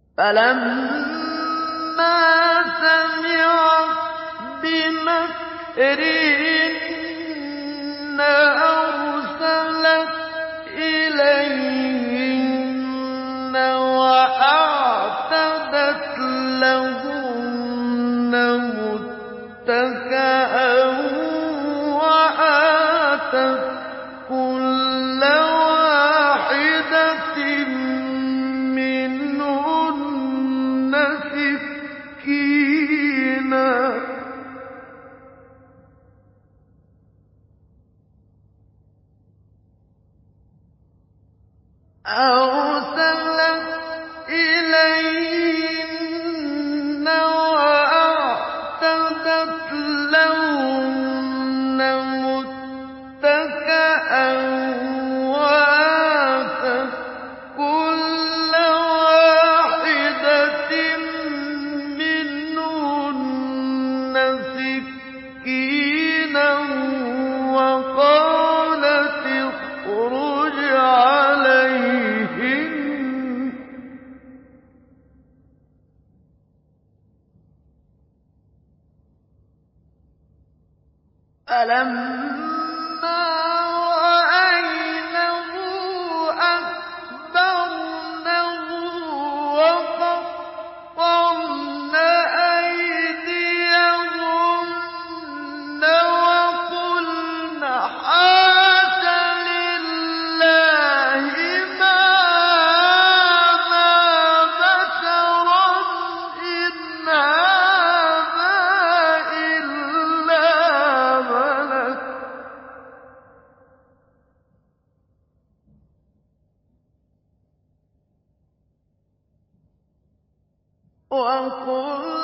فَلَمَّا سَمِعَتْ بِمَكْرِهِنَّ أَرْسَلَتْ إِلَيْهِنَّ وَأَعْتَدَتْ لَهُنَّ مُتَّكَأً وَآتَتْ كُلَّ وَاحِدَةٍ مِّنْهُنَّ سِكِّينًا وَقَالَتِ اخْرُجْ عَلَيْهِنَّ فَلَمَّا رَأَيْنَهُ أَكْبَرْنَهُ وَقَطَّعْنَ أَيْدِيَهُنَّ وَقُلْنَ حَاشَ لِلَّهِ مَا هَٰذَا بَشَرًا إِنْ هَٰذَا إِلَّا مَلَكٌ وَقُلْنَ